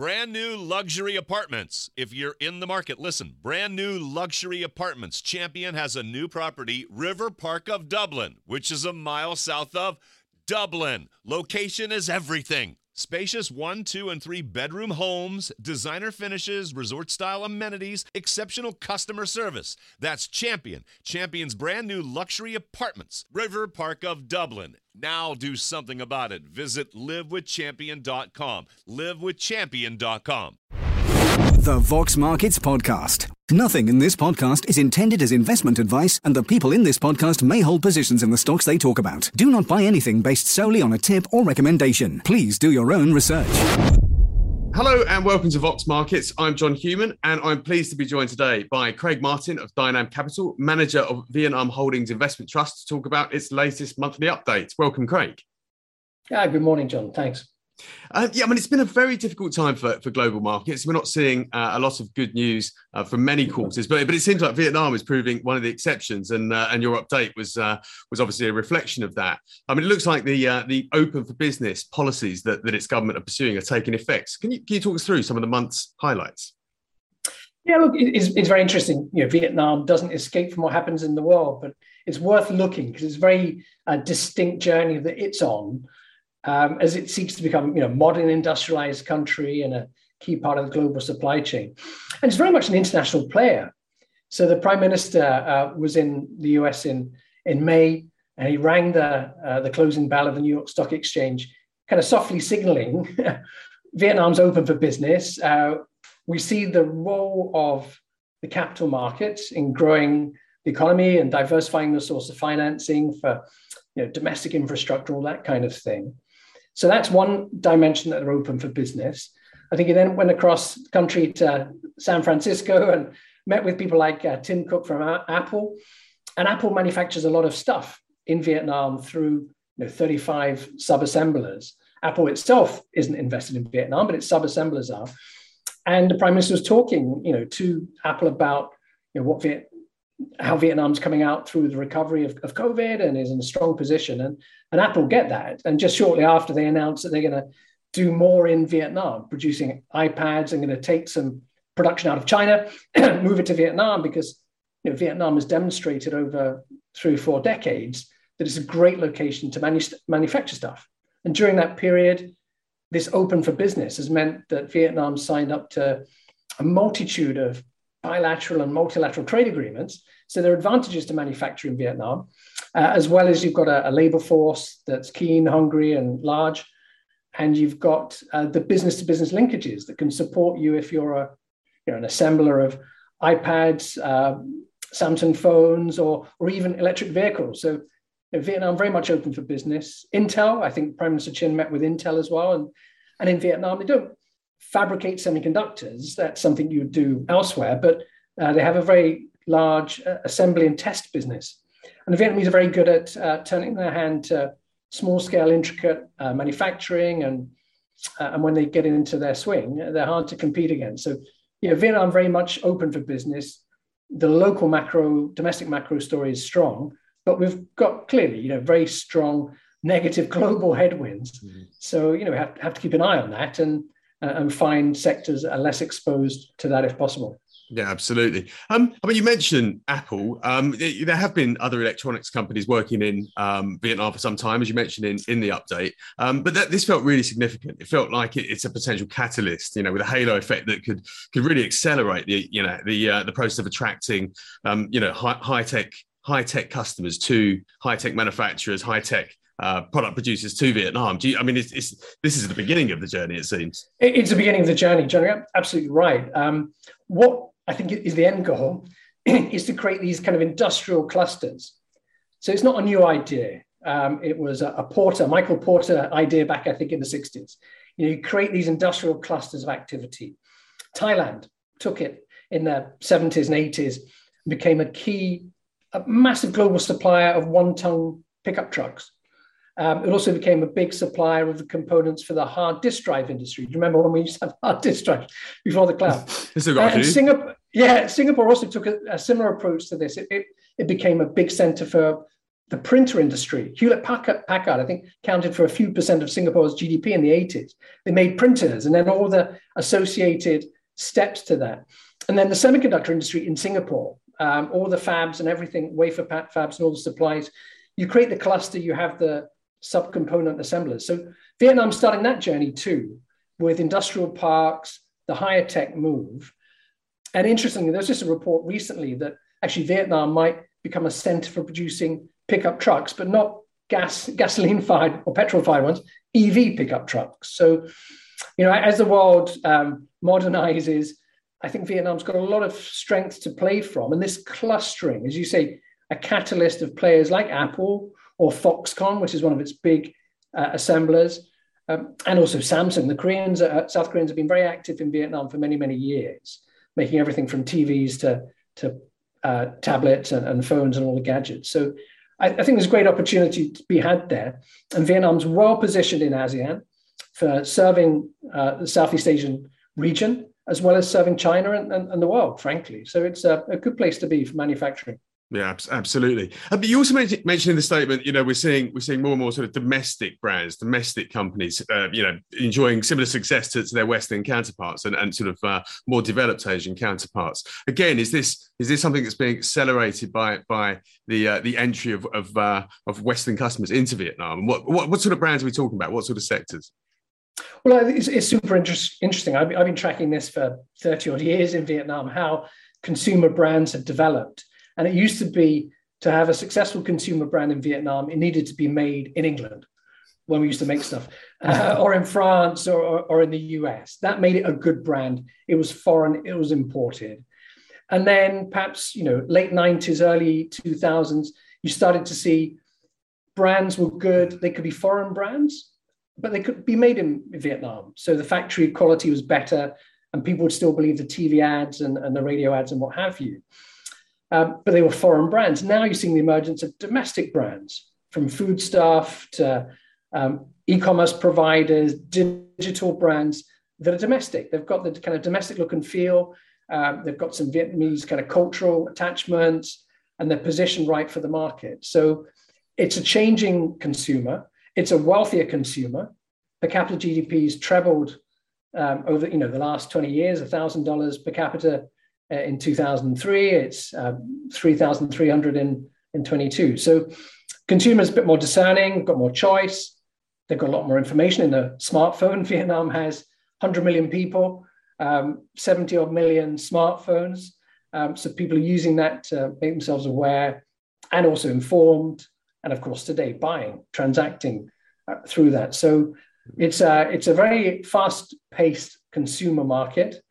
Brand new luxury apartments. If you're in the market, listen. Brand new luxury apartments. Champion has a new property, River Park of Dublin, which is a mile south of Dublin. Location is everything. Spacious 1, 2, and 3 bedroom homes, designer finishes, resort-style amenities, exceptional customer service. That's Champion. Champion's brand new luxury apartments. River Park of Dublin. Now do something about it. Visit livewithchampion.com. livewithchampion.com. The Vox Markets Podcast. Nothing in this podcast is intended as investment advice, and the people in this podcast may hold positions in the stocks they talk about. Do not buy anything based solely on a tip or recommendation. Please do your own research. Hello and welcome to Vox Markets. I'm John Hewman and I'm pleased to be joined today by Craig Martin of Dynam Capital, manager of Vietnam Holdings Investment Trust, to talk about its latest monthly update. Welcome, Craig. Good morning, John. Thanks. It's been a very difficult time for global markets. We're not seeing a lot of good news from many quarters, but it seems like Vietnam is proving one of the exceptions, and your update was obviously a reflection of that. I mean, it looks like the open for business policies that its government are pursuing are taking effect. Can you talk us through some of the month's highlights? Yeah, look, it's very interesting. Vietnam doesn't escape from what happens in the world, but it's worth looking because it's a very distinct journey that it's on. As it seeks to become, modern industrialized country and a key part of the global supply chain. And it's very much an international player. So the Prime Minister was in the US in May, and he rang the closing bell of the New York Stock Exchange, kind of softly signaling Vietnam's open for business. We see the role of the capital markets in growing the economy and diversifying the source of financing for domestic infrastructure, all that kind of thing. So that's one dimension that are open for business. I think he then went across the country to San Francisco and met with people like Tim Cook from Apple. And Apple manufactures a lot of stuff in Vietnam through 35 sub-assemblers. Apple itself isn't invested in Vietnam, but its sub-assemblers are. And the Prime Minister was talking, to Apple about how Vietnam's coming out through the recovery of COVID and is in a strong position. And Apple get that. And just shortly after, they announced that they're going to do more in Vietnam, producing iPads and going to take some production out of China, move it to Vietnam, because Vietnam has demonstrated over 3 or 4 decades that it's a great location to manufacture stuff. And during that period, this open for business has meant that Vietnam signed up to a multitude of bilateral and multilateral trade agreements. So there are advantages to manufacture in Vietnam, as well as you've got a labor force that's keen, hungry, and large. And you've got the business-to-business linkages that can support you if you're an assembler of iPads, Samsung phones, or even electric vehicles. So Vietnam very much open for business. Intel, I think Prime Minister Chin met with Intel as well. And in Vietnam, they don't fabricate semiconductors. That's something you would do elsewhere, but they have a very large assembly and test business. And the Vietnamese are very good at turning their hand to small-scale, intricate manufacturing, and when they get into their swing, they're hard to compete against. So, Vietnam very much open for business. The local domestic macro story is strong, but we've got clearly, very strong negative global headwinds. Mm-hmm. So, we have to keep an eye on that and find sectors that are less exposed to that if possible. Yeah, absolutely. You mentioned Apple. There have been other electronics companies working in Vietnam for some time, as you mentioned in the update. But this felt really significant. It felt like it's a potential catalyst, with a halo effect that could really accelerate the process of attracting, high tech customers to high tech manufacturers, high tech product producers to Vietnam. This is the beginning of the journey, it seems. It's the beginning of the journey, John. You're absolutely right. What I think is the end goal is to create these kind of industrial clusters. So it's not a new idea. It was a Michael Porter idea back, I think, in the 60s. You create these industrial clusters of activity. Thailand took it in the 70s and 80s, became a massive global supplier of one-ton pickup trucks. It also became a big supplier of the components for the hard disk drive industry. Do you remember when we used to have hard disk drives before the cloud? Singapore also took a similar approach to this. It became a big center for the printer industry. Hewlett-Packard, I think, counted for a few percent of Singapore's GDP in the 80s. They made printers, and then all the associated steps to that. And then the semiconductor industry in Singapore, all the fabs and everything, wafer fabs and all the supplies, you create the cluster, you have the subcomponent assemblers. So Vietnam's starting that journey too, with industrial parks, the higher tech move. And interestingly, there's just a report recently that actually Vietnam might become a center for producing pickup trucks, but not gasoline-fired or petrol-fired ones, EV pickup trucks. So, as the world modernizes, I think Vietnam's got a lot of strength to play from. And this clustering, as you say, a catalyst of players like Apple or Foxconn, which is one of its big assemblers, and also Samsung. The Koreans, South Koreans have been very active in Vietnam for many, many years, making everything from TVs to tablets and phones and all the gadgets. So I think there's a great opportunity to be had there. And Vietnam's well positioned in ASEAN for serving the Southeast Asian region, as well as serving China and the world, frankly. So it's a good place to be for manufacturing. Yeah, absolutely. But you also mentioned in the statement, we're seeing more and more sort of domestic brands, domestic companies, enjoying similar success to their Western counterparts and sort of more developed Asian counterparts. Again, is this something that's being accelerated by the entry of Western customers into Vietnam? And what sort of brands are we talking about? What sort of sectors? Well, it's super interesting. I've been tracking this for 30 odd years in Vietnam, how consumer brands have developed. And it used to be to have a successful consumer brand in Vietnam, it needed to be made in England when we used to make stuff, or in France or in the US. That made it a good brand. It was foreign, it was imported. And then perhaps, late 90s, early 2000s, you started to see brands were good. They could be foreign brands, but they could be made in Vietnam. So the factory quality was better and people would still believe the TV ads and the radio ads and what have you. But they were foreign brands. Now you're seeing the emergence of domestic brands, from foodstuff to e-commerce providers, digital brands that are domestic. They've got the kind of domestic look and feel. They've got some Vietnamese kind of cultural attachments, and they're positioned right for the market. So it's a changing consumer. It's a wealthier consumer. Per capita GDP's trebled over the last 20 years, $1,000 per capita. In 2003, it's 3,300 in 22. So consumers a bit more discerning, got more choice. They've got a lot more information in the smartphone. Vietnam has 100 million people, 70 odd million smartphones. So people are using that to make themselves aware and also informed. And of course, today, buying, transacting through that. So it's a very fast-paced consumer market.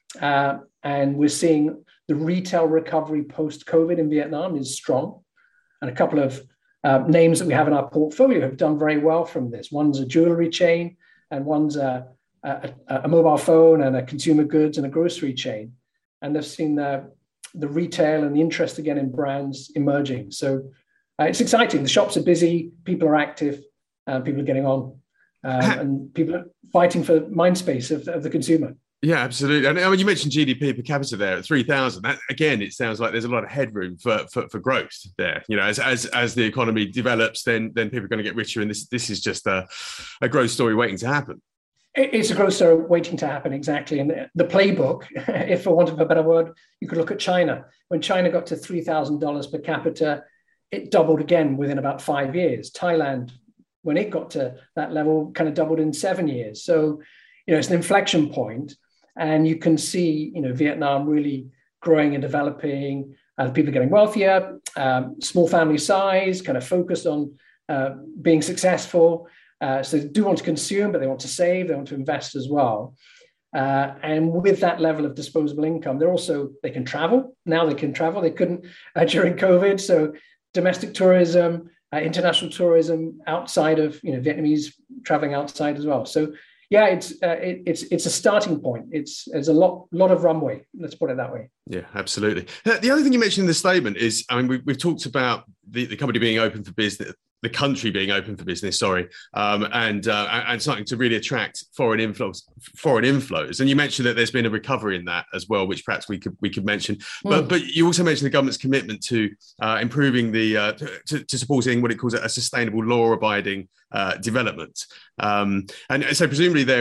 And we're seeing the retail recovery post-COVID in Vietnam is strong. And a couple of names that we have in our portfolio have done very well from this. One's a jewelry chain, and one's a mobile phone and a consumer goods and a grocery chain. And they've seen the retail and the interest again in brands emerging. So it's exciting. The shops are busy, people are active, people are getting on, and people are fighting for mind space of the consumer. Yeah, absolutely. And I mean, you mentioned GDP per capita there at 3,000. That, again, it sounds like there's a lot of headroom for growth there. As the economy develops, then people are going to get richer, and this is just a growth story waiting to happen. It's a growth story waiting to happen, exactly. And the playbook, if for want of a better word, you could look at China. When China got to $3,000 per capita, it doubled again within about 5 years. Thailand, when it got to that level, kind of doubled in 7 years. So, it's an inflection point. And you can see, Vietnam really growing and developing. People are getting wealthier, small family size, kind of focused on being successful. So they do want to consume, but they want to save. They want to invest as well. And with that level of disposable income, they can travel. Now they can travel. They couldn't during COVID. So domestic tourism, international tourism outside of Vietnamese traveling outside as well. So yeah, it's a starting point. There's a lot of runway. Let's put it that way. Yeah, absolutely. The other thing you mentioned in the statement is, we've talked about the company being open for business, the country being open for business, and something to really attract foreign inflows. And you mentioned that there's been a recovery in that as well, which perhaps we could mention. But you also mentioned the government's commitment to improving to supporting what it calls a sustainable, law-abiding development. And so presumably there is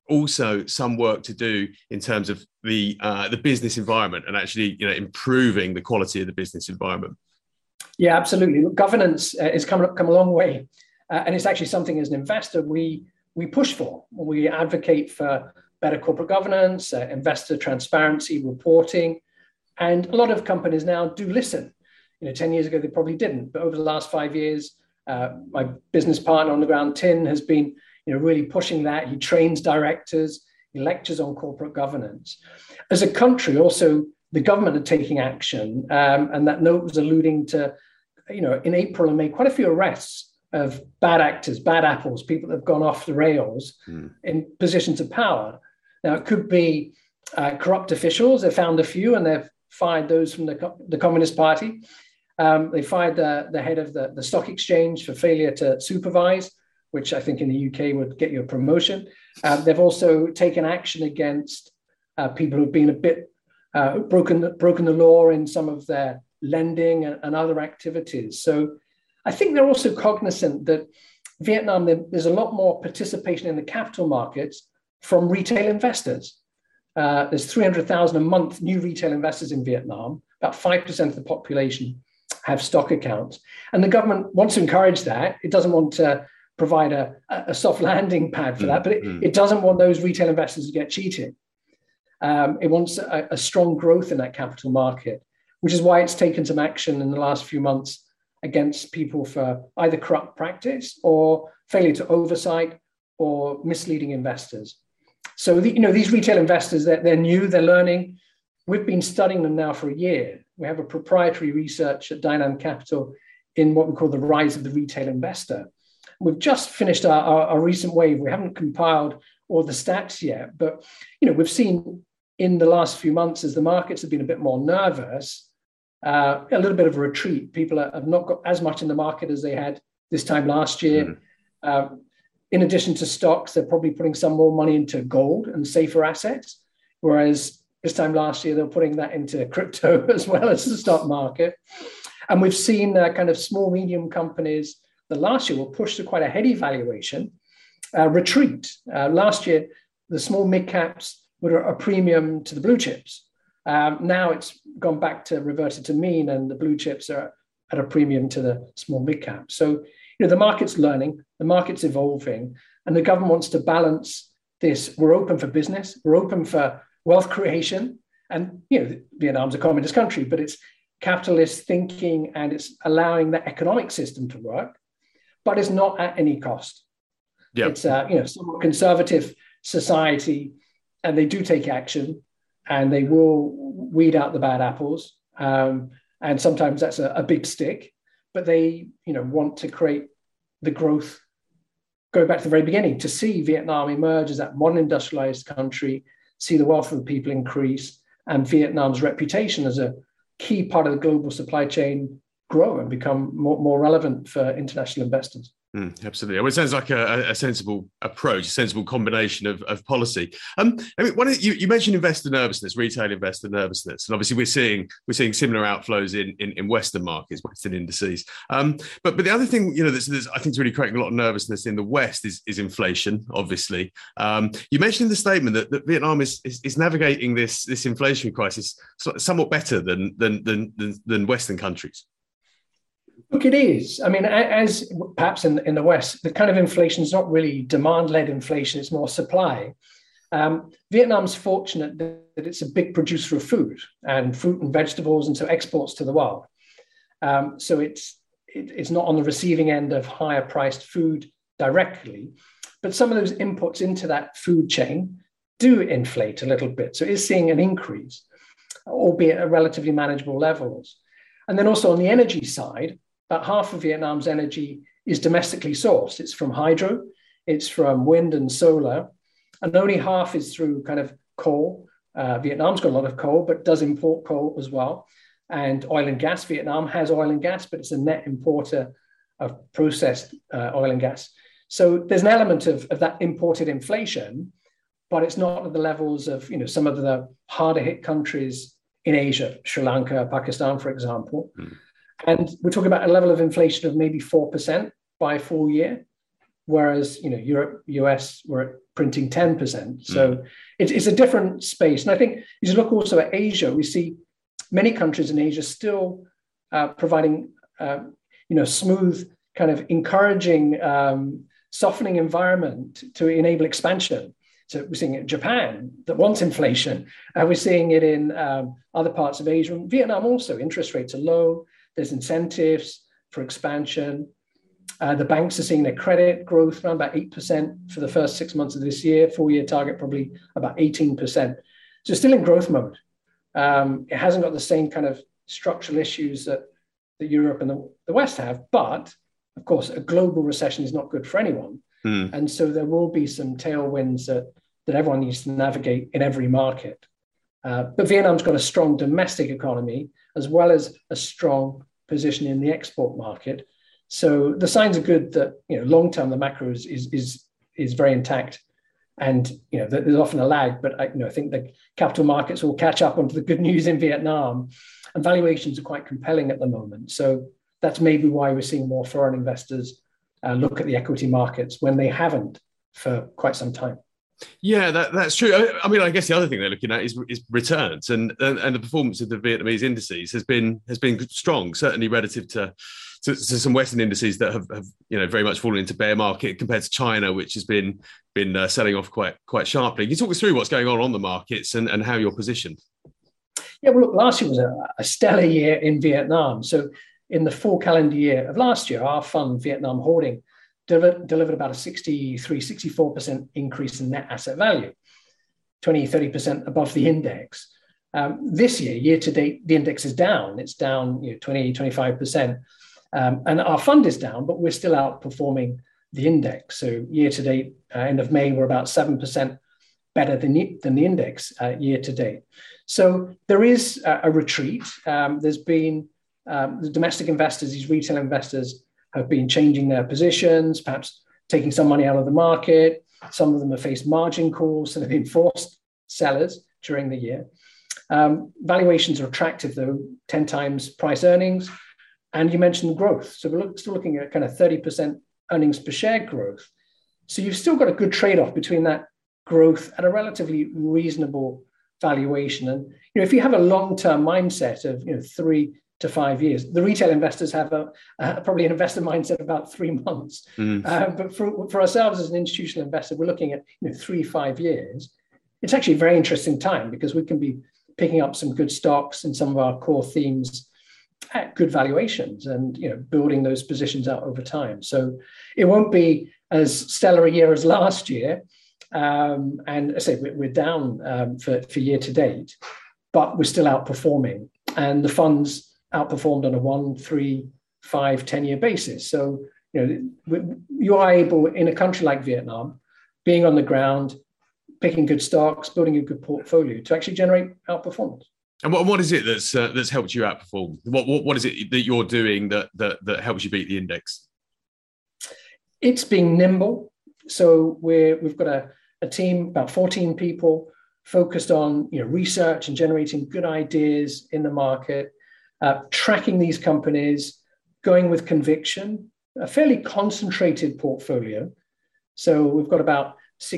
also some work to do in terms of the business environment and actually, improving the quality of the business environment. Yeah, absolutely. Governance has come a long way, and it's actually something as an investor we push for. We advocate for better corporate governance, investor transparency, reporting, and a lot of companies now do listen. 10 years ago they probably didn't, but over the last 5 years, my business partner on the ground, Tin, has been really pushing that. He trains directors, he lectures on corporate governance. As a country, also the government are taking action, and that note was alluding to, in April and May, quite a few arrests of bad actors, bad apples, people that have gone off the rails in positions of power. Now, it could be corrupt officials. They found a few and they've fired those from the Communist Party. They fired the head of the stock exchange for failure to supervise, which I think in the UK would get you a promotion. They've also taken action against people who've been a bit broken the law in some of their lending and other activities. So I think they're also cognizant that Vietnam, there's a lot more participation in the capital markets from retail investors. There's 300,000 a month new retail investors in Vietnam. About 5% of the population have stock accounts. And the government wants to encourage that. It doesn't want to provide a soft landing pad for that, but it doesn't want those retail investors to get cheated. It wants a strong growth in that capital market, which is why it's taken some action in the last few months against people for either corrupt practice or failure to oversight or misleading investors. So, these retail investors, they're new, they're learning. We've been studying them now for a year. We have a proprietary research at Dynam Capital in what we call the rise of the retail investor. We've just finished our recent wave. We haven't compiled all the stats yet, but we've seen in the last few months, as the markets have been a bit more nervous, a little bit of a retreat. People have not got as much in the market as they had this time last year. In addition to stocks, they're probably putting some more money into gold and safer assets, whereas this time last year, they were putting that into crypto as well as the stock market. And we've seen kind of small, medium companies that last year were pushed to quite a heady valuation retreat. Last year, the small mid caps were a premium to the blue chips. Now it's gone back to reverted to mean, and the blue chips are at a premium to the small mid cap. So, the market's learning, the market's evolving, and the government wants to balance this. We're open for business, we're open for wealth creation, and Vietnam's a communist country, but it's capitalist thinking and it's allowing the economic system to work, but it's not at any cost. Yep. It's somewhat conservative society, and they do take action, and they will weed out the bad apples, and sometimes that's a big stick. But they, want to create the growth, go back to the very beginning, to see Vietnam emerge as that modern industrialized country, see the wealth of the people increase, and Vietnam's reputation as a key part of the global supply chain grow and become more relevant for international investors. Absolutely. Well, it sounds like a sensible approach, a sensible combination of policy. You mentioned investor nervousness, retail investor nervousness, and obviously we're seeing similar outflows in Western markets, Western indices. But the other thing, that's I think is really creating a lot of nervousness in the West is inflation. Obviously, you mentioned in the statement that Vietnam is navigating this inflationary crisis somewhat better than Western countries. Look, it is. I mean, as perhaps in the West, the kind of inflation is not really demand-led inflation, it's more supply. Vietnam's fortunate that it's a big producer of food and fruit and vegetables, and so exports to the world. So it's not on the receiving end of higher priced food directly, but some of those inputs into that food chain do inflate a little bit. So it is seeing an increase, albeit at relatively manageable levels. And then also on the energy side, about half of Vietnam's energy is domestically sourced. It's from hydro, it's from wind and solar, and only half is through kind of coal. Vietnam's got a lot of coal, but does import coal as well. And oil and gas. Vietnam has oil and gas, but it's a net importer of processed oil and gas. So there's an element of that imported inflation, but it's not at the levels of some of the harder hit countries in Asia, Sri Lanka, Pakistan, for example. And we're talking about a level of inflation of maybe 4% by full year. whereas Europe, US were printing 10%. So it's a different space. And I think you look also at Asia, we see many countries in Asia still providing smooth, kind of encouraging, softening environment to enable expansion. So we're seeing it in Japan that wants inflation. We're seeing it in other parts of Asia. And Vietnam also, interest rates are low. There's incentives for expansion. The banks are seeing their credit growth around about 8% for the first 6 months of this year. 4-year target probably about 18%. So still in growth mode. It hasn't got the same kind of structural issues that Europe and the West have. But, of course, a global recession is not good for anyone. And so there will be some tailwinds that everyone needs to navigate in every market. But Vietnam's got a strong domestic economy as well as a strong position in the export market. So the signs are good that long-term the macro is very intact. And there's often a lag, but I think the capital markets will catch up onto the good news in Vietnam, and valuations are quite compelling at the moment. So that's maybe why we're seeing more foreign investors look at the equity markets when they haven't for quite some time. Yeah, that's true. I mean, I guess the other thing they're looking at is returns, and the performance of the Vietnamese indices has been strong, certainly relative to some Western indices that have very much fallen into bear market compared to China, which has been selling off quite sharply. Can you talk us through what's going on the markets and how you're positioned? Yeah, well, look, last year was a stellar year in Vietnam. So in the full calendar year of last year, our fund, Vietnam Holding, delivered about a 64% increase in net asset value, 30% above the index. This year to date, the index is down. It's down 25%. And our fund is down, but we're still outperforming the index. So year to date, end of May, we're about 7% better than the index year to date. So there is a retreat. There's been the domestic investors, these retail investors, have been changing their positions, perhaps taking some money out of the market. Some of them have faced margin calls and have been forced sellers during the year. Valuations are attractive, though, 10 times price earnings. And you mentioned growth. So we're still looking at kind of 30% earnings per share growth. So you've still got a good trade-off between that growth at a relatively reasonable valuation. And if you have a long-term mindset of 3 to 5 years, the retail investors have probably an investor mindset of about 3 months. But for ourselves as an institutional investor, we're looking at 3-5 years. It's actually a very interesting time because we can be picking up some good stocks in some of our core themes at good valuations and building those positions out over time. So it won't be as stellar a year as last year. And I say we're down for year to date, but we're still outperforming. And the funds outperformed on a 1, 3, 5, 10-year basis. So you are able, in a country like Vietnam, being on the ground, picking good stocks, building a good portfolio to actually generate outperformance. And what is it that's helped you outperform? What is it that you're doing that helps you beat the index? It's being nimble. So we've got a team, about 14 people, focused on research and generating good ideas in the market, tracking these companies, going with conviction, a fairly concentrated portfolio. So we've got about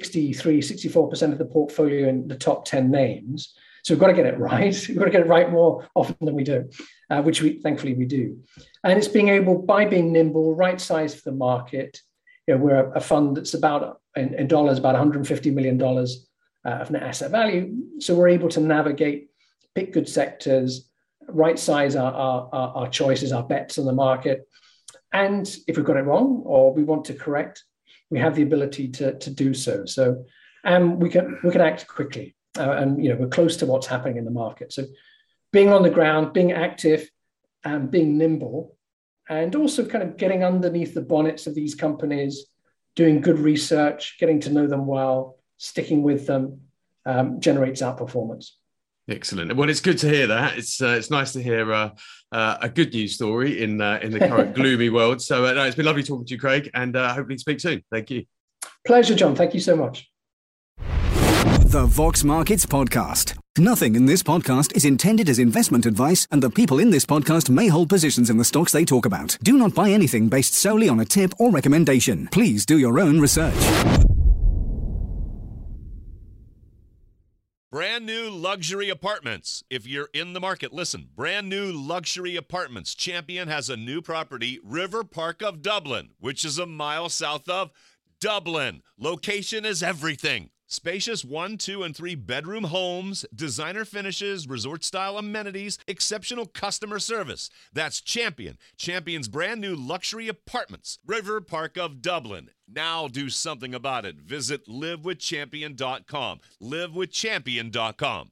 64% of the portfolio in the top 10 names. So we've got to get it right. We've got to get it right more often than we do, which thankfully we do. And it's being able, by being nimble, right size for the market. We're a fund that's about, in dollars, about $150 million of net asset value. So we're able to navigate, pick good sectors, right size our choices, our bets on the market. And if we've got it wrong or we want to correct, we have the ability to do so. So we can act quickly. And we're close to what's happening in the market. So being on the ground, being active, and being nimble, and also kind of getting underneath the bonnets of these companies, doing good research, getting to know them well, sticking with them, generates outperformance. Excellent. Well, it's good to hear that. It's nice to hear a good news story in the current gloomy world. So it's been lovely talking to you, Craig, and hopefully speak soon. Thank you. Pleasure, John. Thank you so much. The Vox Markets Podcast. Nothing in this podcast is intended as investment advice, and the people in this podcast may hold positions in the stocks they talk about. Do not buy anything based solely on a tip or recommendation. Please do your own research. Brand new luxury apartments. If you're in the market, listen. Brand new luxury apartments. Champion has a new property, River Park of Dublin, which is a mile south of Dublin. Location is everything. Spacious 1, 2, and 3 bedroom homes, designer finishes, resort-style amenities, exceptional customer service. That's Champion. Champion's brand new luxury apartments, River Park of Dublin. Now do something about it. Visit livewithchampion.com. livewithchampion.com.